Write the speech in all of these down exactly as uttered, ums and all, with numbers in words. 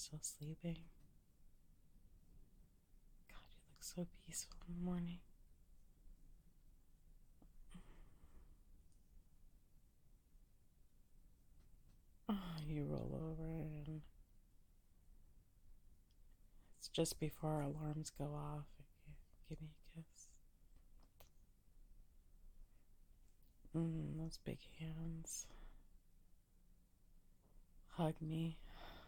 still sleeping. God, you look so peaceful in the morning. Oh, you roll over and it's just before our alarms go off. Give me a kiss. Mmm, those big hands. Hug me.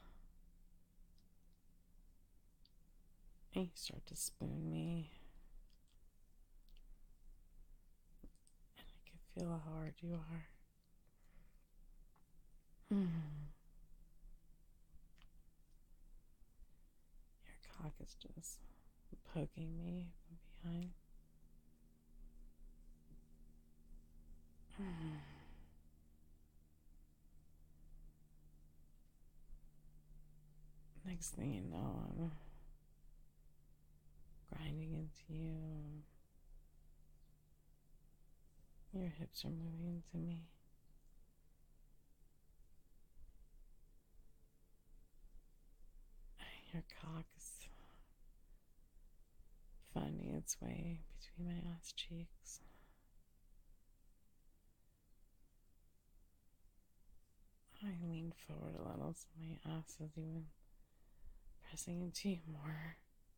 And you start to spoon me. And I can feel how hard you are. Mm. Your cock is just poking me from behind. Mm. Next thing you know, I'm grinding into you. Your hips are moving to me. Your cock is finding its way between my ass cheeks. I lean forward a little so my ass is even pressing into you more.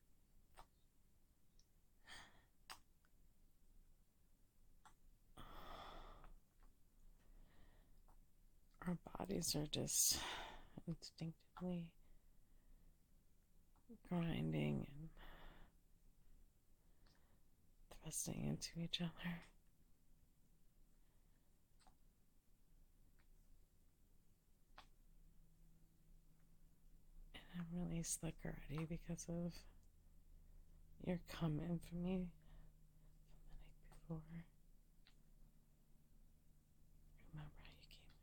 Our bodies are just instinctively grinding and thrusting into each other. And I'm really slick already because of your coming for me from the night before. Remember how you came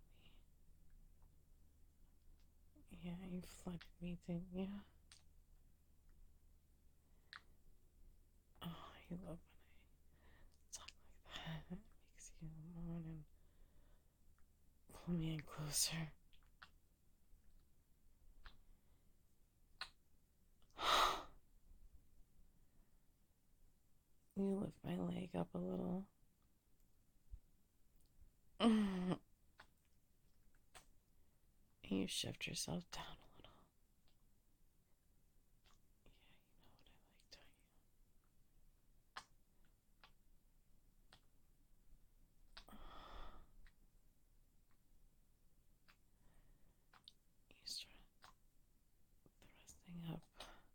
to me? Yeah, you flooded me, didn't you? Oh, you love when I talk like that. It makes you moan and pull me in closer. You lift my leg up a little. And you shift yourself down a little. Yeah, you know what I like, don't you? You start thrusting up.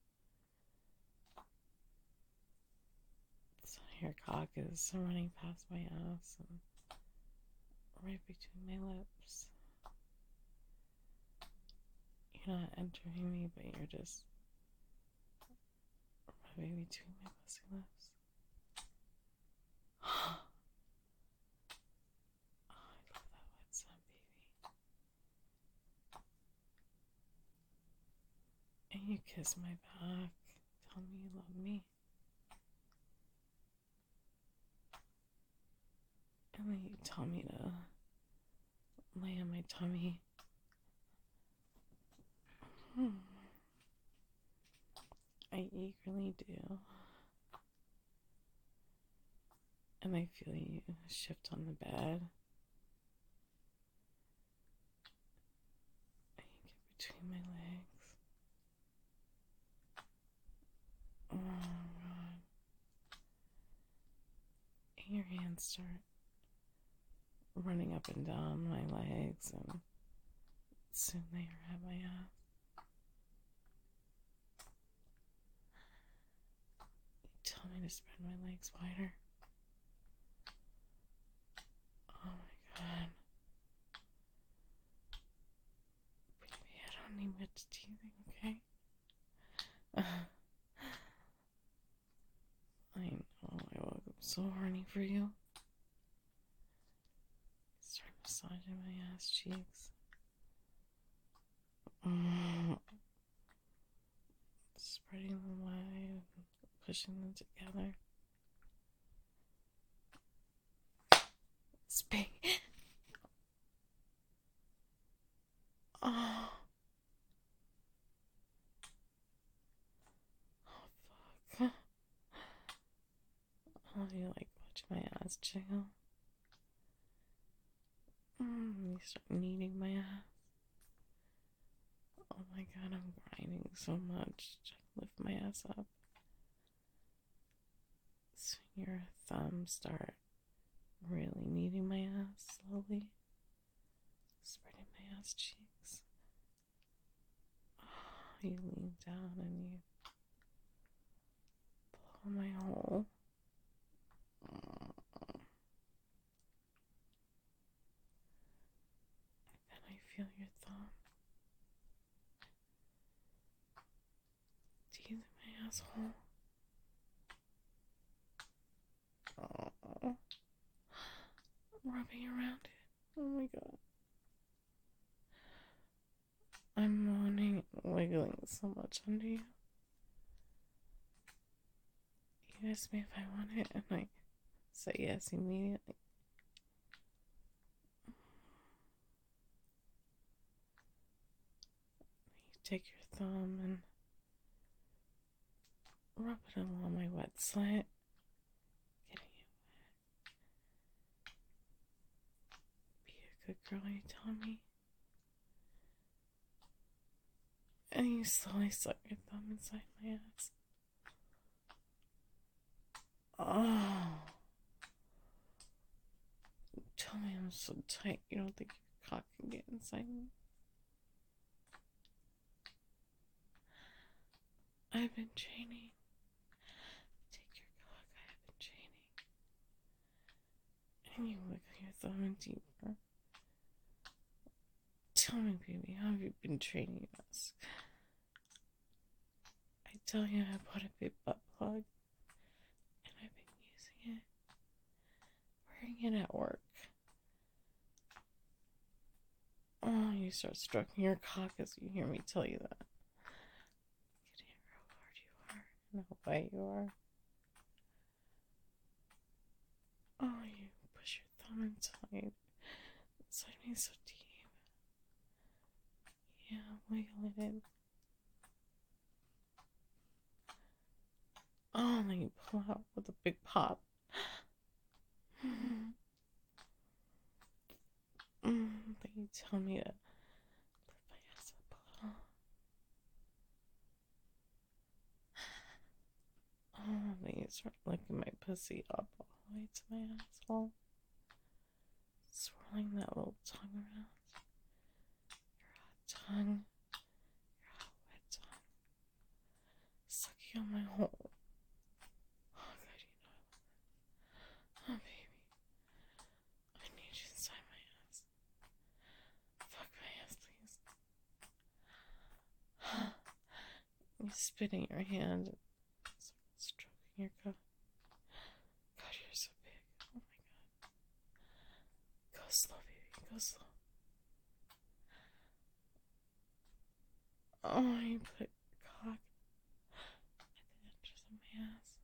So your cock is running past my ass and right between my lips. You're not entering me, but you're just rubbing between my pussy lips. Oh, I love that wet sun, baby. And you kiss my back. Tell me you love me. And then you tell me to lay on my tummy. Hmm. I eagerly do. And I feel you shift on the bed. And you get between my legs. Oh God. And your hands start running up and down my legs, and soon they are at my ass. You tell me to spread my legs wider. Oh my God. Baby, I don't need much teething, okay? Uh, I know, I woke up so horny for you. Start massaging my ass cheeks. Mm. Spreading them wide, pushing them together. Spay. Oh. you like watch my ass jiggle? Mm, you start kneading my ass. Oh my god, I'm grinding so much to lift my ass up. So your thumbs start really kneading my ass slowly, spreading my ass cheeks. Oh, you lean down and you blow my hole. And I feel your thumb. Tease my asshole. Oh, rubbing around it. Oh my god. I'm moaning and wiggling so much under you. You ask me if I want it, and I say yes immediately. You take your thumb and rub it along my wet slit, getting it wet. Be a good girl, you tell me. And you slowly suck your thumb inside my ass. Oh. Tell me I'm so tight you don't think your cock can get inside me. I've been training. Take your cock, I have been training. And you wiggle your thumb in deeper. Tell me, baby, how have you been training us? I tell you, I bought a big butt plug, and I've been using it, wearing it at work. Oh, you start stroking your cock as you hear me tell you that. You can hear how hard you are and how wet you are. Oh, you push your thumb inside, inside me so deep. Yeah, wiggle it in. Oh, and then you pull out with a big pop. Mm, then you tell me to lift my ass up a little. Oh, then you start licking my pussy up all the way to my asshole. Swirling that little tongue around. Your hot tongue. Your hot wet tongue. Sucking on my hole. Oh, God, you know I love that. Oh, baby. I need you inside my ass. Fuck my ass, please. You spit in your hand and stroking your cock. God, you're so big. Oh my god. Go slow, baby. Go slow. Oh, you put your cock at the edges of my ass.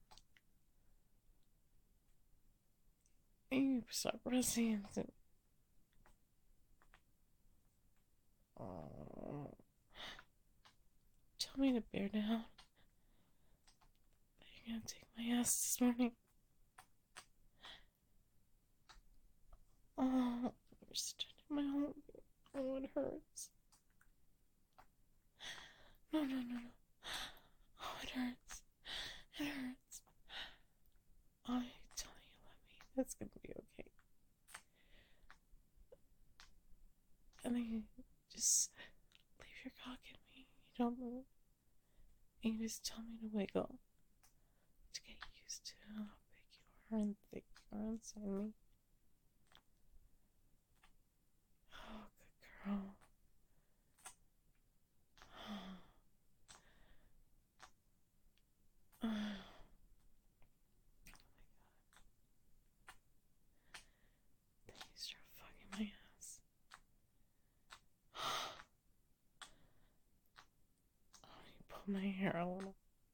And you start pressing into. Oh. Tell me to bear down. You're gonna take my ass this morning. Oh, you're stretching my whole. Oh, it hurts. No, no, no, no. Oh, it hurts. It hurts. I tell you, let me. That's gonna be okay. And then you just leave your cock in me. You don't move. And you just tell me to wiggle. To get used to how big you are and thick you are inside me. Oh, good girl. Oh, oh my god. Then you start fucking my ass. Oh, you pull my hair a little.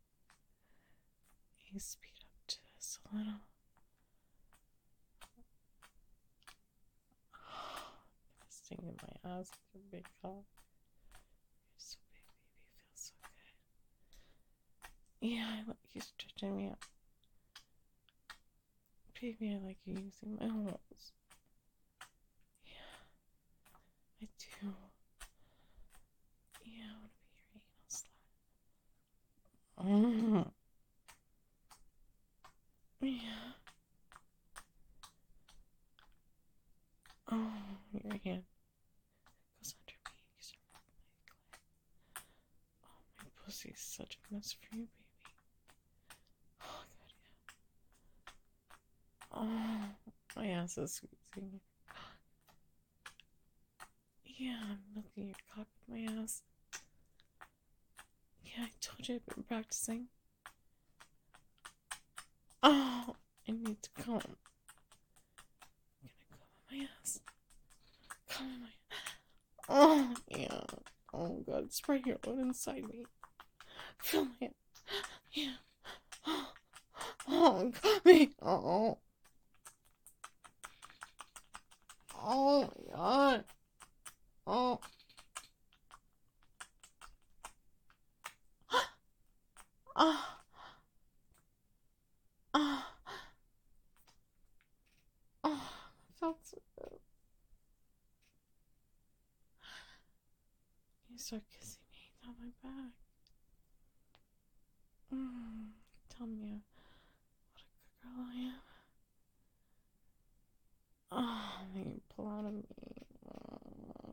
You speed up to this a little. Stinging my ass with your big cock. You're so big, baby. It feels so good. Yeah, I like you stretching me out. Baby, I like you using my holes. Yeah, I do. Yeah, I want to be your anal slut. Mm. Yeah. Oh, your hand goes under me. You start rubbing my clit. Oh, my pussy's such a mess for you, baby. Oh, God, yeah. Oh, my ass is squeezing. Yeah, I'm milking your cock with my ass. Yeah, I told you I've been practicing. Oh, I need to come. I'm gonna come on my ass. Come on my Oh, yeah. Oh, God, it's right here, right inside me. Feel my Yeah. Oh, oh, got me. Oh. Oh, my God. Oh. Ah. Ah. Oh, that felt so good. You start kissing me down my back. Mm, tell me what a good girl I am. Oh, you pull out of me. Oh,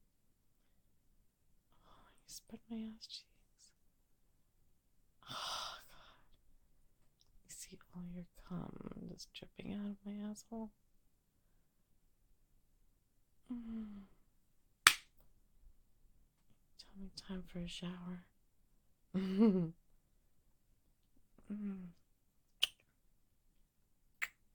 you spread my ass cheeks. Oh, God. You see all your cum just dripping out of my asshole. Mm. Tell me time for a shower.